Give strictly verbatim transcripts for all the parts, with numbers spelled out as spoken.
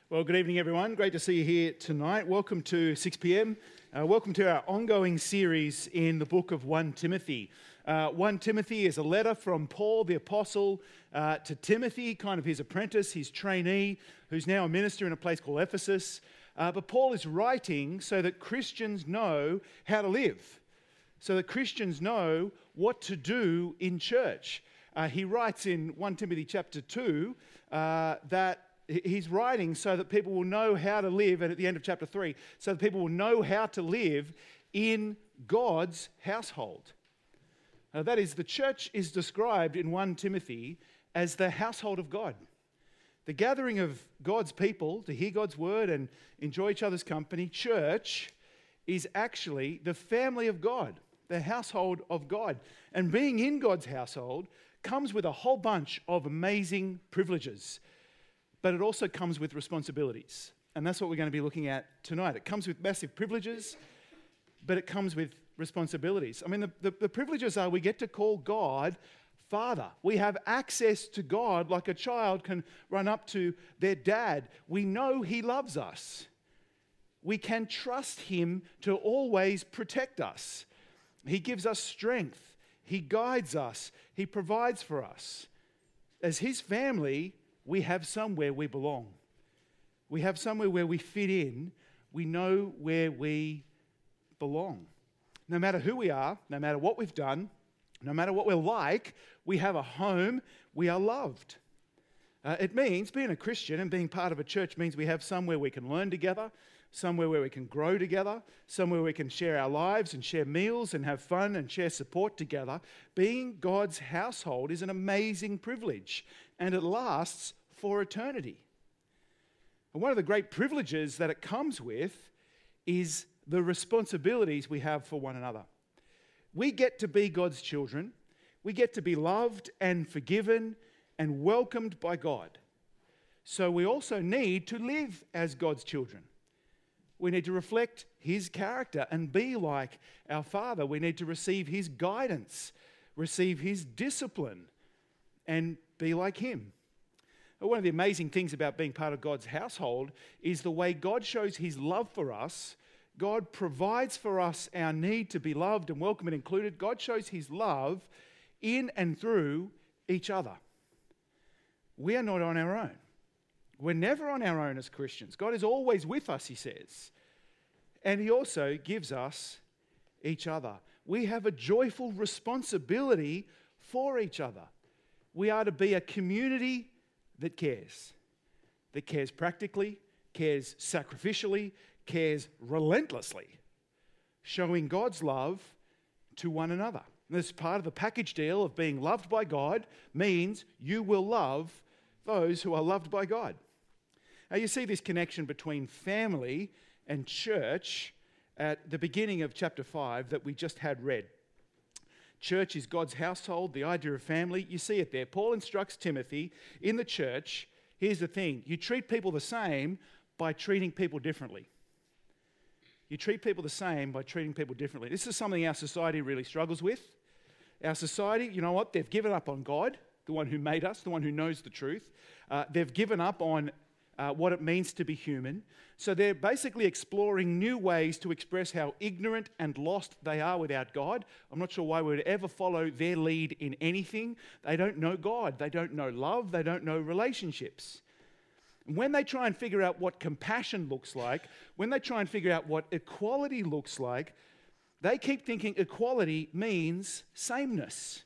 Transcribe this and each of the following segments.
Well, good evening, everyone. Great to see you here tonight. Welcome to six p.m. Uh, welcome to our ongoing series in the book of First Timothy. Uh, First Timothy is a letter from Paul the Apostle uh, to Timothy, kind of his apprentice, his trainee, who's now a minister in a place called Ephesus. Uh, but Paul is writing so that Christians know how to live, so that Christians know what to do in church. Uh, he writes in First Timothy chapter two uh, that he's writing so that people will know how to live, and at the end of chapter three, so that people will know how to live in God's household. Uh, that is, the church is described in First Timothy as the household of God. The gathering of God's people to hear God's word and enjoy each other's company. Church is actually the family of God, the household of God. And being in God's household comes with a whole bunch of amazing privileges. But it also comes with responsibilities. And that's what we're going to be looking at tonight. It comes with massive privileges, but it comes with responsibilities. I mean, the, the, the privileges are we get to call God Father. We have access to God like a child can run up to their dad. We know He loves us. We can trust Him to always protect us. He gives us strength. He guides us. He provides for us. As His family, we have somewhere we belong. We have somewhere where we fit in. We know where we belong. No matter who we are, no matter what we've done, no matter what we're like, we have a home. We are loved. Uh, it means being a Christian and being part of a church means we have somewhere we can learn together, somewhere where we can grow together, somewhere we can share our lives and share meals and have fun and share support together. Being God's household is an amazing privilege, and it lasts for eternity. And one of the great privileges that it comes with is the responsibilities we have for one another. We get to be God's children. We get to be loved and forgiven and welcomed by God. So we also need to live as God's children. We need to reflect His character and be like our Father. We need to receive His guidance, receive His discipline, and be like Him. One of the amazing things about being part of God's household is the way God shows His love for us. God provides for us our need to be loved and welcome and included. God shows His love in and through each other. We are not on our own. We're never on our own as Christians. God is always with us, He says. And He also gives us each other. We have a joyful responsibility for each other. We are to be a community that cares. That cares practically, cares sacrificially, cares relentlessly, showing God's love to one another. And this part of the package deal of being loved by God means you will love those who are loved by God. Now you see this connection between family and church at the beginning of chapter five that we just had read. Church is God's household, the idea of family. You see it there. Paul instructs Timothy in the church, here's the thing, you treat people the same by treating people differently. You treat people the same by treating people differently. This is something our society really struggles with. Our society, you know what, they've given up on God, the one who made us, the one who knows the truth. Uh, they've given up on uh, what it means to be human. So they're basically exploring new ways to express how ignorant and lost they are without God. I'm not sure why we would ever follow their lead in anything. They don't know God. They don't know love. They don't know relationships. And when they try and figure out what compassion looks like, when they try and figure out what equality looks like, they keep thinking equality means sameness.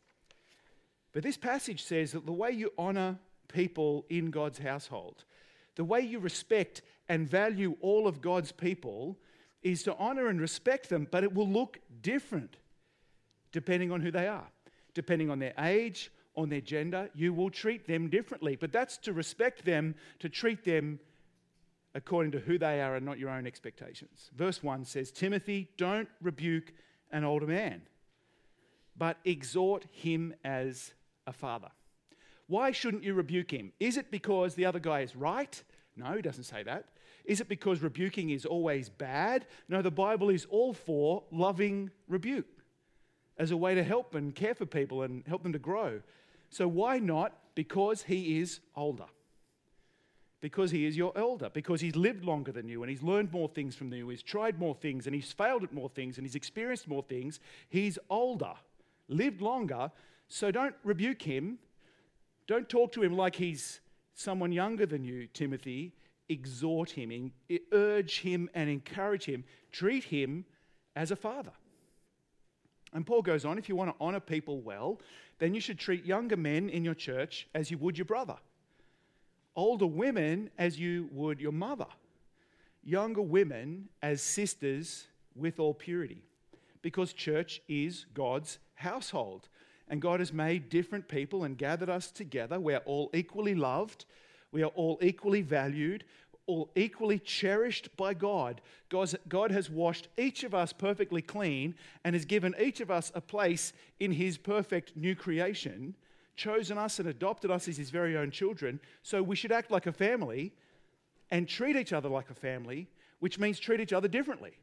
But this passage says that the way you honor people in God's household, the way you respect and value all of God's people is to honor and respect them, but it will look different depending on who they are. Depending on their age, on their gender, you will treat them differently. But that's to respect them, to treat them according to who they are and not your own expectations. Verse one says, Timothy, don't rebuke an older man, but exhort him as a father. Why shouldn't you rebuke him? Is it because the other guy is right? No, he doesn't say that. Is it because rebuking is always bad? No, the Bible is all for loving rebuke as a way to help and care for people and help them to grow. So why not? Because he is older. because he is your elder, because he's lived longer than you and he's learned more things from you, he's tried more things and he's failed at more things and he's experienced more things. He's older, lived longer, so don't rebuke him. Don't talk to him like he's someone younger than you, Timothy. Exhort him, urge him and encourage him. Treat him as a father. And Paul goes on, if you want to honour people well, then you should treat younger men in your church as you would your brother. Older women as you would your mother. Younger women as sisters with all purity. Because church is God's household. And God has made different people and gathered us together. We are all equally loved. We are all equally valued. All equally cherished by God. God's, God has washed each of us perfectly clean and has given each of us a place in his perfect new creation, chosen us and adopted us as his very own children. So we should act like a family and treat each other like a family, which means treat each other differently.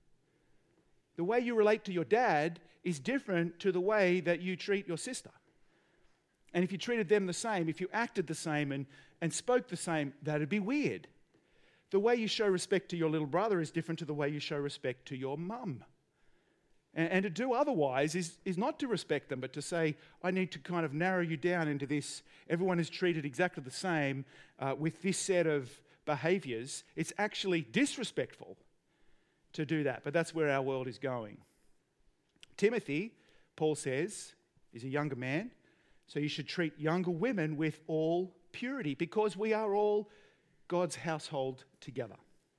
The way you relate to your dad is different to the way that you treat your sister. And if you treated them the same, if you acted the same and, and spoke the same, that'd be weird. The way you show respect to your little brother is different to the way you show respect to your mum. And, and to do otherwise is, is not to respect them, but to say, I need to kind of narrow you down into this. Everyone is treated exactly the same uh, with this set of behaviours. It's actually disrespectful to do that, but that's where our world is going. Timothy, Paul says, is a younger man, so you should treat younger women with all purity because we are all God's household together.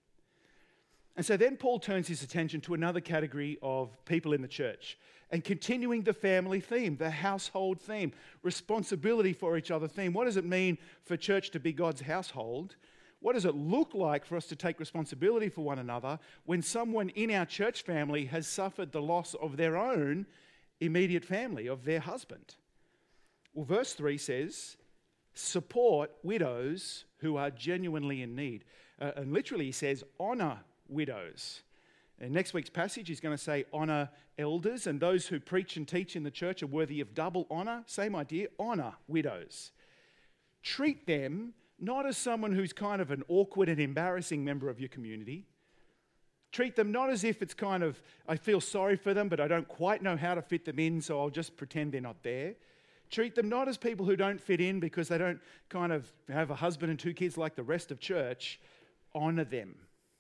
And so then Paul turns his attention to another category of people in the church and continuing the family theme, the household theme, responsibility for each other theme. What does it mean for church to be God's household? What does it look like for us to take responsibility for one another when someone in our church family has suffered the loss of their own immediate family, of their husband? Well, verse three says, support widows who are genuinely in need. Uh, and literally he says, honour widows. In next week's passage, he's going to say, honour elders, and those who preach and teach in the church are worthy of double honour. Same idea, honour widows. Treat them not as someone who's kind of an awkward and embarrassing member of your community. Treat them not as if it's kind of, I feel sorry for them, but I don't quite know how to fit them in, so I'll just pretend they're not there. Treat them not as people who don't fit in because they don't kind of have a husband and two kids like the rest of church. Honour them.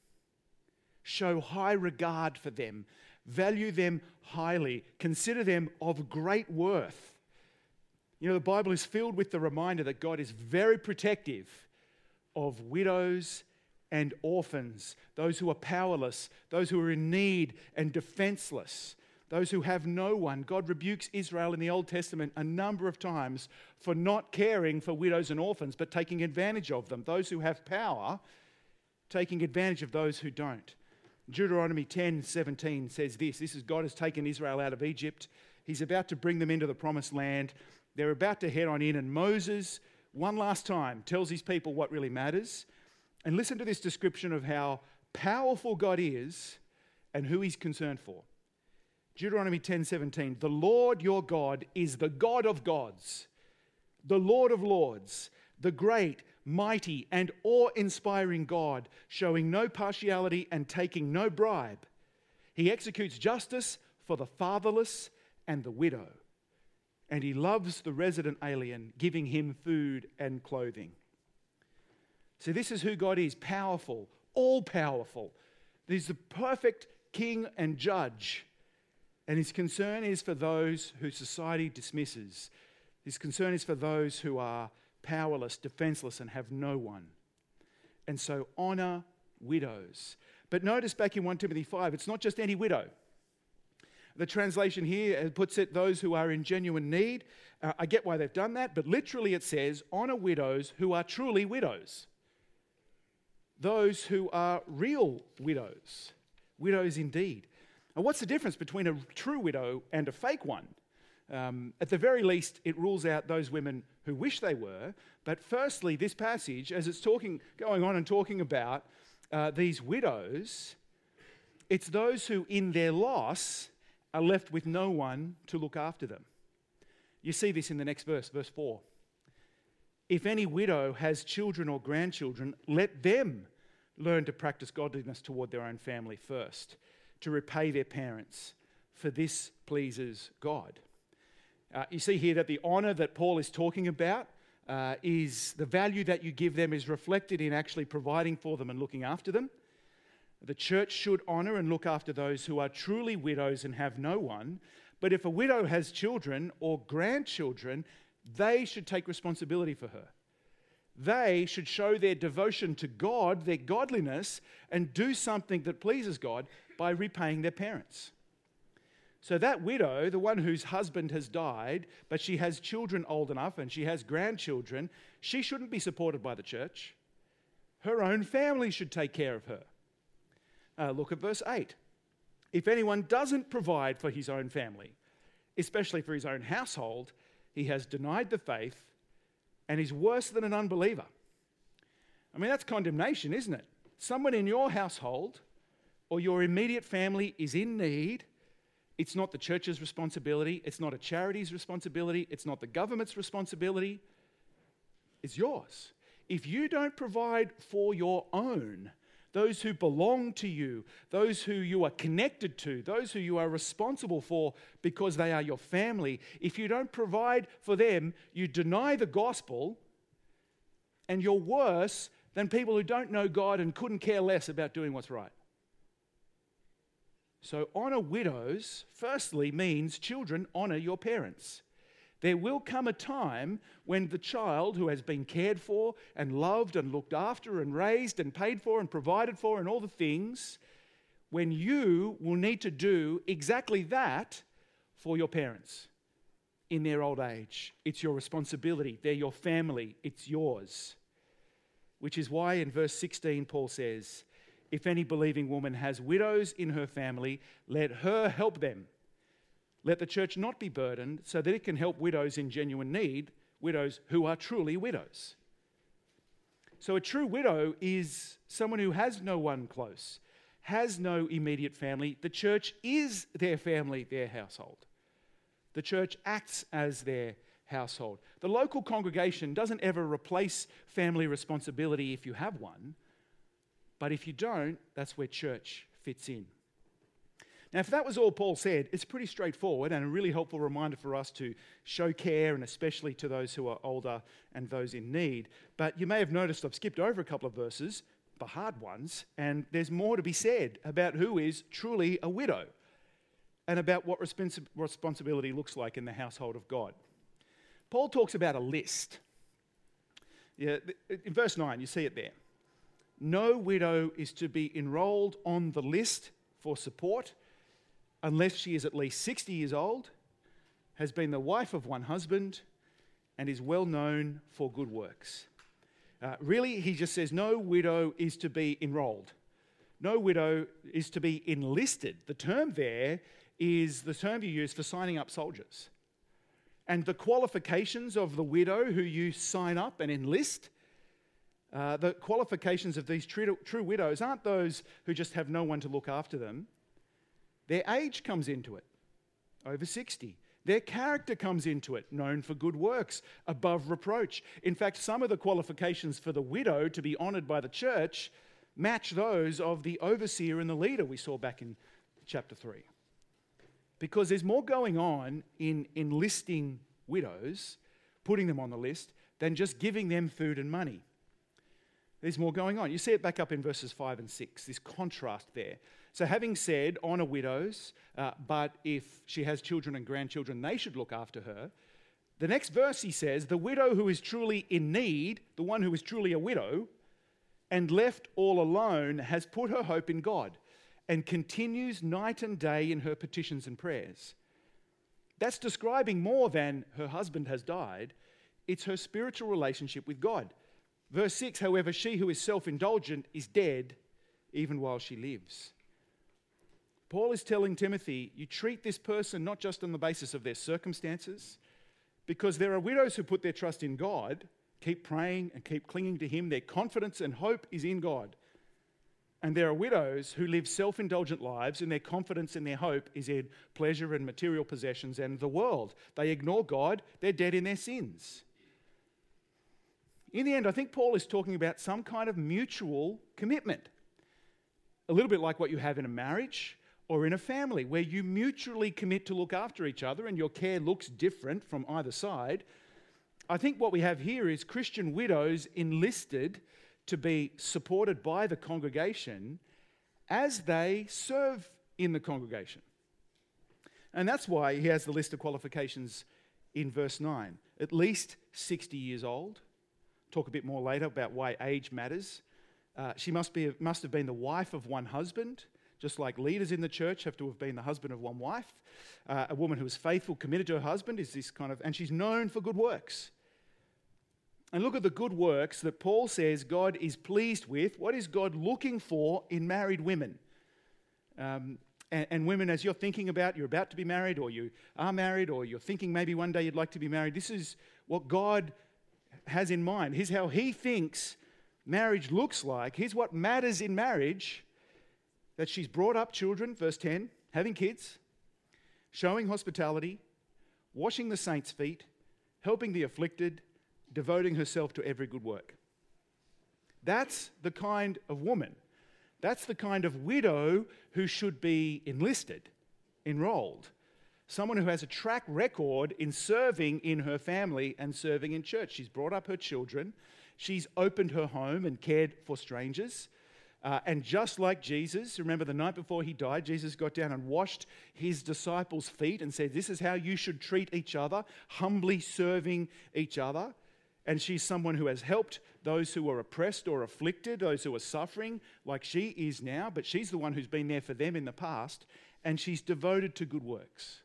Show high regard for them. Value them highly. Consider them of great worth. You know, the Bible is filled with the reminder that God is very protective of widows and orphans, those who are powerless, those who are in need and defenseless, those who have no one. God rebukes Israel in the Old Testament a number of times for not caring for widows and orphans, but taking advantage of them. Those who have power, taking advantage of those who don't. Deuteronomy ten seventeen says this. This is God has taken Israel out of Egypt. He's about to bring them into the promised land. They're about to head on in, and Moses, one last time, tells his people what really matters. And listen to this description of how powerful God is and who he's concerned for. Deuteronomy ten seventeen, the Lord your God is the God of gods, the Lord of lords, the great, mighty, and awe-inspiring God, showing no partiality and taking no bribe. He executes justice for the fatherless and the widow, and he loves the resident alien, giving him food and clothing. So this is who God is, powerful, all-powerful. He's the perfect king and judge. And his concern is for those who society dismisses. His concern is for those who are powerless, defenseless, and have no one. And so honour widows. But notice back in First Timothy five, it's not just any widow. The translation here puts it, those who are in genuine need. Uh, I get why they've done that, but literally it says, honour widows who are truly widows. Those who are real widows. Widows indeed. Now, what's the difference between a true widow and a fake one? Um, at the very least, it rules out those women who wish they were. But firstly, this passage, as it's talking, going on and talking about uh, these widows, it's those who in their loss are left with no one to look after them. You see this in the next verse, verse four. If any widow has children or grandchildren, let them learn to practice godliness toward their own family first, to repay their parents, for this pleases God. Uh, you see here that the honour that Paul is talking about uh, is the value that you give them is reflected in actually providing for them and looking after them. The church should honour and look after those who are truly widows and have no one. But if a widow has children or grandchildren, they should take responsibility for her. They should show their devotion to God, their godliness, and do something that pleases God by repaying their parents. So that widow, the one whose husband has died, but she has children old enough and she has grandchildren, she shouldn't be supported by the church. Her own family should take care of her. Uh, look at verse eight. If anyone doesn't provide for his own family, especially for his own household, he has denied the faith and is worse than an unbeliever. I mean, that's condemnation, isn't it? Someone in your household or your immediate family is in need. It's not the church's responsibility. It's not a charity's responsibility. It's not the government's responsibility. It's yours. If you don't provide for your own, those who belong to you, those who you are connected to, those who you are responsible for because they are your family, if you don't provide for them, you deny the gospel, and you're worse than people who don't know God and couldn't care less about doing what's right. So honour widows, firstly, means children honour your parents. There will come a time when the child who has been cared for and loved and looked after and raised and paid for and provided for and all the things, when you will need to do exactly that for your parents in their old age. It's your responsibility. They're your family. It's yours. Which is why in verse sixteen Paul says, if any believing woman has widows in her family, let her help them. Let the church not be burdened so that it can help widows in genuine need, widows who are truly widows. So a true widow is someone who has no one close, has no immediate family. The church is their family, their household. The church acts as their household. The local congregation doesn't ever replace family responsibility if you have one, but if you don't, that's where church fits in. Now, if that was all Paul said, it's pretty straightforward and a really helpful reminder for us to show care, and especially to those who are older and those in need. But you may have noticed I've skipped over a couple of verses, the hard ones, and there's more to be said about who is truly a widow and about what respons- responsibility looks like in the household of God. Paul talks about a list. Yeah, in verse nine, you see it there. No widow is to be enrolled on the list for support unless she is at least sixty years old, has been the wife of one husband, and is well known for good works. Uh, really, he just says no widow is to be enrolled. No widow is to be enlisted. The term there is the term you use for signing up soldiers. And the qualifications of the widow who you sign up and enlist, uh, the qualifications of these true, true widows aren't those who just have no one to look after them. Their age comes into it, over sixty. Their character comes into it, known for good works, above reproach. In fact, some of the qualifications for the widow to be honoured by the church match those of the overseer and the leader we saw back in chapter three. Because there's more going on in enlisting widows, putting them on the list, than just giving them food and money. There's more going on. You see it back up in verses five and six, this contrast there. So having said, honour widows, uh, but if she has children and grandchildren, they should look after her. The next verse he says, the widow who is truly in need, the one who is truly a widow, and left all alone, has put her hope in God and continues night and day in her petitions and prayers. That's describing more than her husband has died. It's her spiritual relationship with God. Verse six, however, she who is self-indulgent is dead even while she lives. Paul is telling Timothy, you treat this person not just on the basis of their circumstances, because there are widows who put their trust in God, keep praying and keep clinging to him. Their confidence and hope is in God. And there are widows who live self-indulgent lives, and their confidence and their hope is in pleasure and material possessions and the world. They ignore God. They're dead in their sins. In the end, I think Paul is talking about some kind of mutual commitment. A little bit like what you have in a marriage or in a family, where you mutually commit to look after each other and your care looks different from either side. I think what we have here is Christian widows enlisted to be supported by the congregation as they serve in the congregation. And that's why he has the list of qualifications in verse nine. At least sixty years old. Talk a bit more later about why age matters. Uh, she must be must have been the wife of one husband, just like leaders in the church have to have been the husband of one wife. Uh, a woman who is faithful, committed to her husband is this kind of, and she's known for good works. And look at the good works that Paul says God is pleased with. What is God looking for in married women? Um, and, and women, as you're thinking about, you're about to be married, or you are married, or you're thinking maybe one day you'd like to be married, this is what God has in mind. Here's how he thinks marriage looks like. Here's what matters in marriage: that she's brought up children, verse ten, having kids, showing hospitality, washing the saints' feet, helping the afflicted, devoting herself to every good work. That's the kind of woman. That's the kind of widow who should be enlisted, enrolled. Someone who has a track record in serving in her family and serving in church. She's brought up her children. She's opened her home and cared for strangers. Uh, and just like Jesus, remember the night before he died, Jesus got down and washed his disciples' feet and said, this is how you should treat each other, humbly serving each other. And she's someone who has helped those who are oppressed or afflicted, those who are suffering, like she is now, but she's the one who's been there for them in the past, and she's devoted to good works.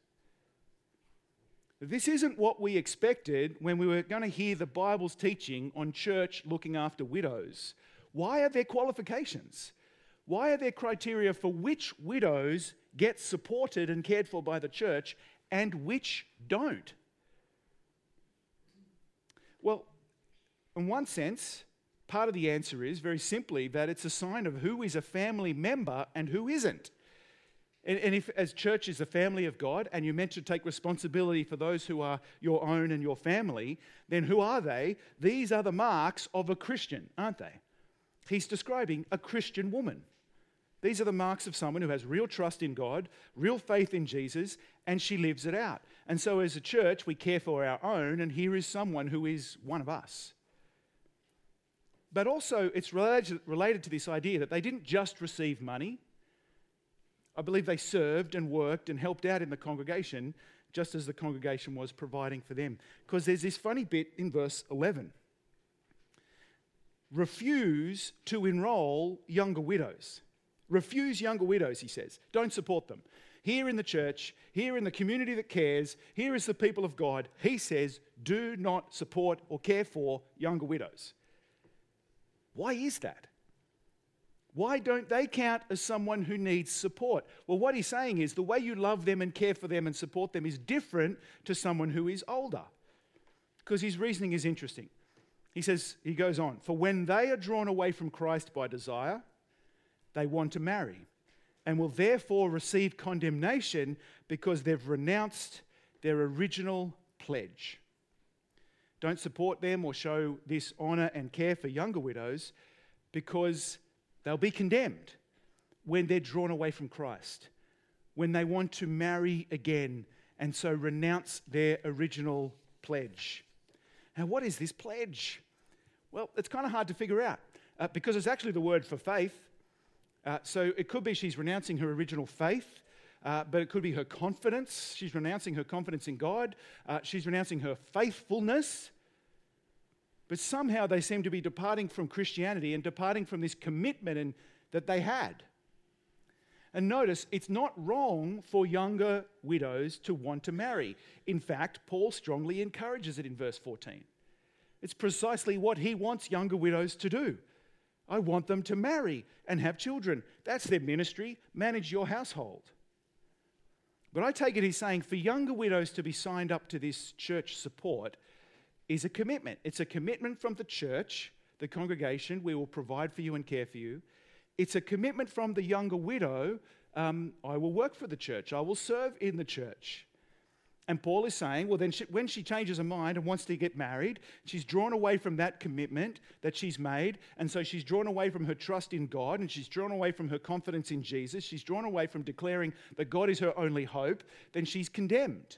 This isn't what we expected when we were going to hear the Bible's teaching on church looking after widows. Why are there qualifications? Why are there criteria for which widows get supported and cared for by the church and which don't? Well, in one sense, part of the answer is very simply that it's a sign of who is a family member and who isn't. And if as church is a family of God and you're meant to take responsibility for those who are your own and your family, then who are they? These are the marks of a Christian, aren't they? He's describing a Christian woman. These are the marks of someone who has real trust in God, real faith in Jesus, and she lives it out. And so as a church, we care for our own, and here is someone who is one of us. But also, it's related, related to this idea that they didn't just receive money. I believe they served and worked and helped out in the congregation just as the congregation was providing for them. Because there's this funny bit in verse eleven. Refuse to enroll younger widows. Refuse younger widows, he says. Don't support them. Here in the church, here in the community that cares, here is the people of God, he says, do not support or care for younger widows. Why is that? Why don't they count as someone who needs support? Well, what he's saying is the way you love them and care for them and support them is different to someone who is older. Because his reasoning is interesting. He says, he goes on, for when they are drawn away from Christ by desire, they want to marry and will therefore receive condemnation because they've renounced their original pledge. Don't support them or show this honour and care for younger widows because they'll be condemned when they're drawn away from Christ, when they want to marry again and so renounce their original pledge. Now, what is this pledge? Well, it's kind of hard to figure out uh, because it's actually the word for faith. Uh, so it could be she's renouncing her original faith, uh, but it could be her confidence. She's renouncing her confidence in God. Uh, she's renouncing her faithfulness. But somehow they seem to be departing from Christianity and departing from this commitment and, that they had. And notice, it's not wrong for younger widows to want to marry. In fact, Paul strongly encourages it in verse fourteen. It's precisely what he wants younger widows to do. I want them to marry and have children. That's their ministry. Manage your household. But I take it he's saying for younger widows to be signed up to this church support is a commitment. It's a commitment from the church, the congregation. We will provide for you and care for you. It's a commitment from the younger widow. Um, I will work for the church. I will serve in the church. And Paul is saying, well, then she, when she changes her mind and wants to get married, she's drawn away from that commitment that she's made. And so she's drawn away from her trust in God, and she's drawn away from her confidence in Jesus. She's drawn away from declaring that God is her only hope. Then she's condemned.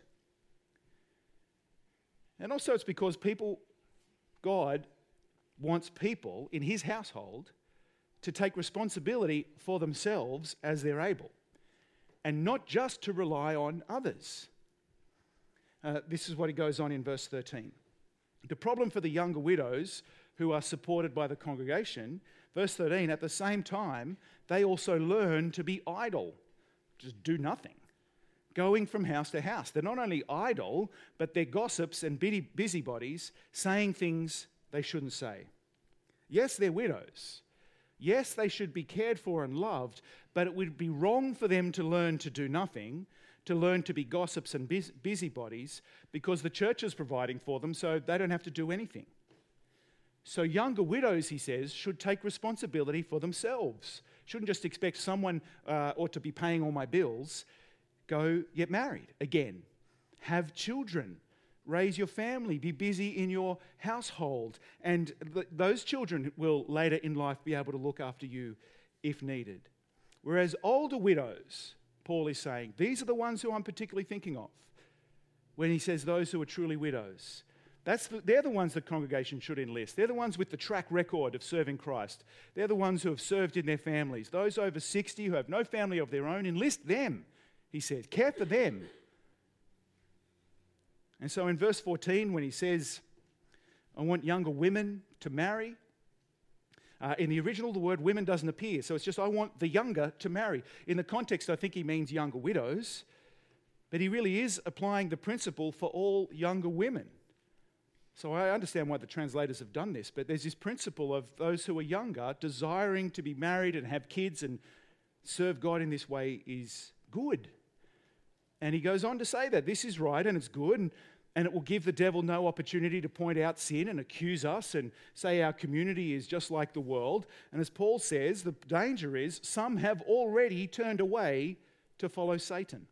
And also it's because people, God wants people in his household to take responsibility for themselves as they're able, and not just to rely on others. Uh, this is what he goes on in verse thirteen. The problem for the younger widows who are supported by the congregation, verse thirteen, at the same time, they also learn to be idle, just do nothing, going from house to house. They're not only idle, but they're gossips and busybodies, saying things they shouldn't say. Yes, they're widows. Yes, they should be cared for and loved, but it would be wrong for them to learn to do nothing, to learn to be gossips and busybodies, because the church is providing for them, so they don't have to do anything. So younger widows, he says, should take responsibility for themselves. Shouldn't just expect someone uh, ought to be paying all my bills. Go get married again. Have children. Raise your family. Be busy in your household. And th- those children will later in life be able to look after you if needed. Whereas older widows, Paul is saying, these are the ones who I'm particularly thinking of when he says those who are truly widows. That's the, they're the ones the congregation should enlist. They're the ones with the track record of serving Christ. They're the ones who have served in their families. Those over sixty who have no family of their own, enlist them, he says. Care for them. And so in verse fourteen, when he says, I want younger women to marry, uh, in the original, the word women doesn't appear. So it's just, I want the younger to marry. In the context, I think he means younger widows. But he really is applying the principle for all younger women. So I understand why the translators have done this, but there's this principle of those who are younger desiring to be married and have kids and serve God in this way is good. And he goes on to say that this is right and it's good, and, and it will give the devil no opportunity to point out sin and accuse us and say our community is just like the world. And as Paul says, the danger is some have already turned away to follow Satan.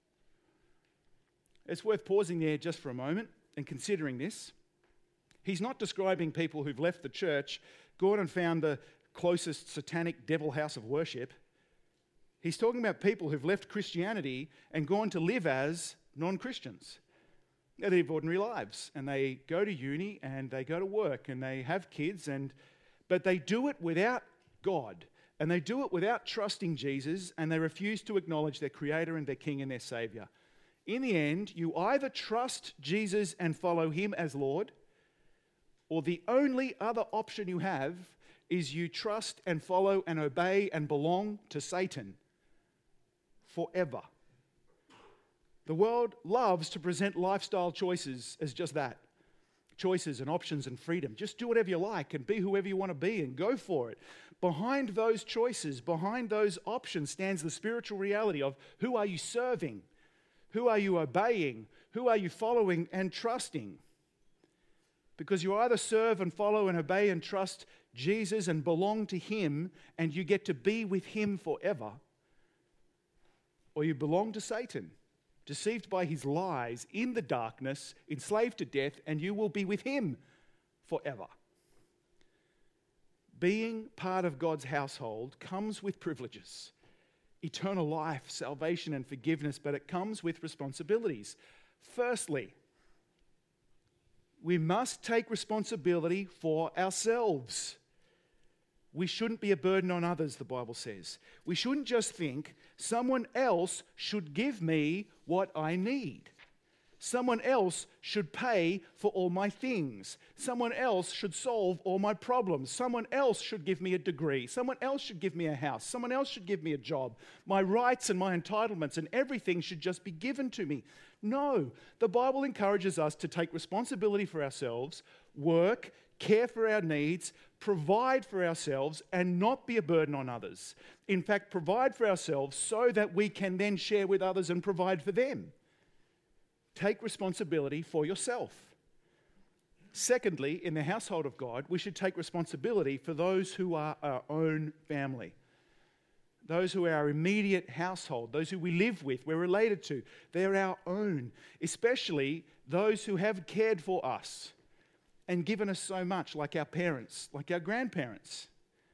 It's worth pausing there just for a moment and considering this. He's not describing people who've left the church, gone and found the closest satanic devil house of worship. He's talking about people who've left Christianity and gone to live as non-Christians. They live ordinary lives, and they go to uni, and they go to work, and they have kids, and but they do it without God, and they do it without trusting Jesus, and they refuse to acknowledge their Creator and their King and their Saviour. In the end, you either trust Jesus and follow him as Lord, or the only other option you have is you trust and follow and obey and belong to Satan forever. The world loves to present lifestyle choices as just that. Choices and options and freedom. Just do whatever you like and be whoever you want to be and go for it. Behind those choices, behind those options stands the spiritual reality of who are you serving? Who are you obeying? Who are you following and trusting? Because you either serve and follow and obey and trust Jesus and belong to him and you get to be with him forever, or you belong to Satan, deceived by his lies in the darkness, enslaved to death, and you will be with him forever. Being part of God's household comes with privileges, eternal life, salvation and forgiveness, but it comes with responsibilities. Firstly, we must take responsibility for ourselves. We shouldn't be a burden on others, the Bible says. We shouldn't just think someone else should give me what I need. Someone else should pay for all my things. Someone else should solve all my problems. Someone else should give me a degree. Someone else should give me a house. Someone else should give me a job. My rights and my entitlements and everything should just be given to me. No, the Bible encourages us to take responsibility for ourselves, work, care for our needs, provide for ourselves, and not be a burden on others. In fact, provide for ourselves so that we can then share with others and provide for them. Take responsibility for yourself. Secondly, in the household of God, we should take responsibility for those who are our own family. those who are our immediate household, those who we live with, we're related to, they're our own, especially those who have cared for us and given us so much, like our parents, like our grandparents.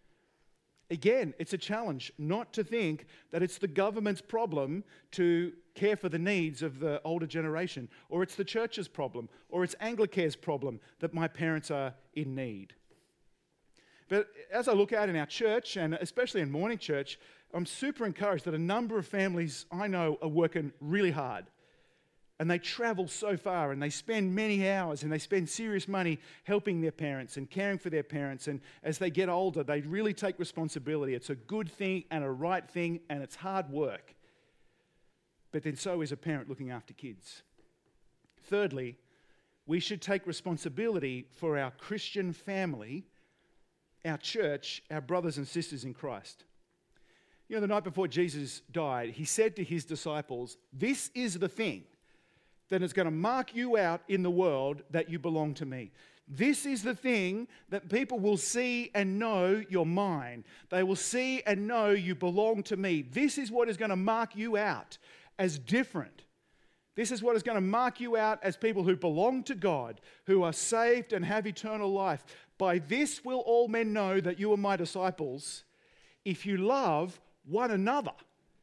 Again, it's a challenge not to think that it's the government's problem to care for the needs of the older generation, or it's the church's problem, or it's Anglicare's problem that my parents are in need. But as I look out in our church, and especially in morning church, I'm super encouraged that a number of families I know are working really hard. And they travel so far, and they spend many hours, and they spend serious money helping their parents and caring for their parents. And as they get older, they really take responsibility. It's a good thing and a right thing, and it's hard work. But then so is a parent looking after kids. Thirdly, we should take responsibility for our Christian family, our church, our brothers and sisters in Christ. You know, the night before Jesus died, he said to his disciples, "This is the thing that is going to mark you out in the world, that you belong to me. This is the thing that people will see and know you're mine. They will see and know you belong to me. This is what is going to mark you out as different. This is what is going to mark you out as people who belong to God, who are saved and have eternal life. By this will all men know that you are my disciples, if you love one another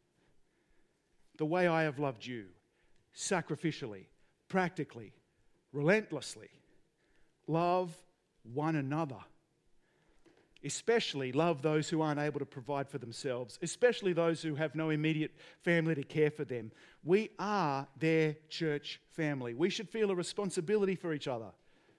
the way I have loved you, sacrificially, practically, relentlessly. Love one another. Especially love those who aren't able to provide for themselves, especially those who have no immediate family to care for them. We are their church family. We should feel a responsibility for each other.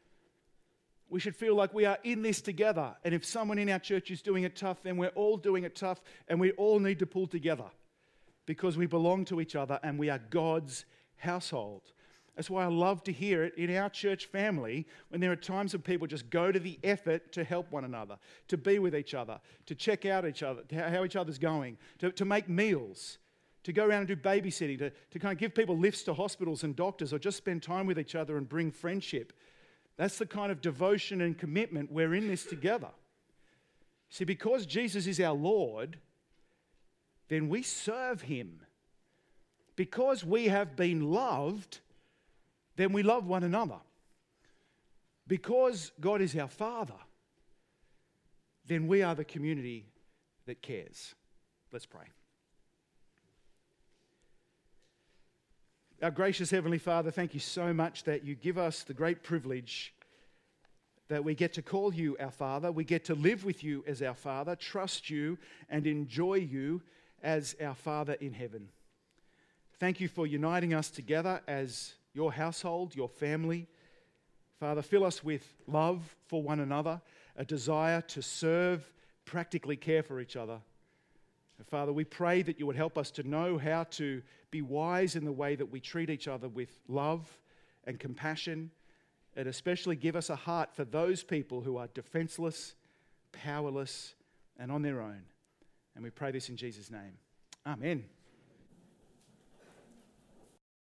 We should feel like we are in this together. And if someone in our church is doing it tough, then we're all doing it tough, and we all need to pull together because we belong to each other and we are God's household. That's why I love to hear it in our church family when there are times when people just go to the effort to help one another, to be with each other, to check out each other, how each other's going, to, to make meals, to go around and do babysitting, to, to kind of give people lifts to hospitals and doctors, or just spend time with each other and bring friendship. That's the kind of devotion and commitment we're in this together. See, because Jesus is our Lord, then we serve him. Because we have been loved, then we love one another. Because God is our Father, then we are the community that cares. Let's pray. Our gracious Heavenly Father, thank you so much that you give us the great privilege that we get to call you our Father. We get to live with you as our Father, trust you, and enjoy you as our Father in heaven. Thank you for uniting us together as your household, your family. Father, fill us with love for one another, a desire to serve, practically care for each other. And Father, we pray that you would help us to know how to be wise in the way that we treat each other with love and compassion, and especially give us a heart for those people who are defenseless, powerless, and on their own. And we pray this in Jesus' name. Amen.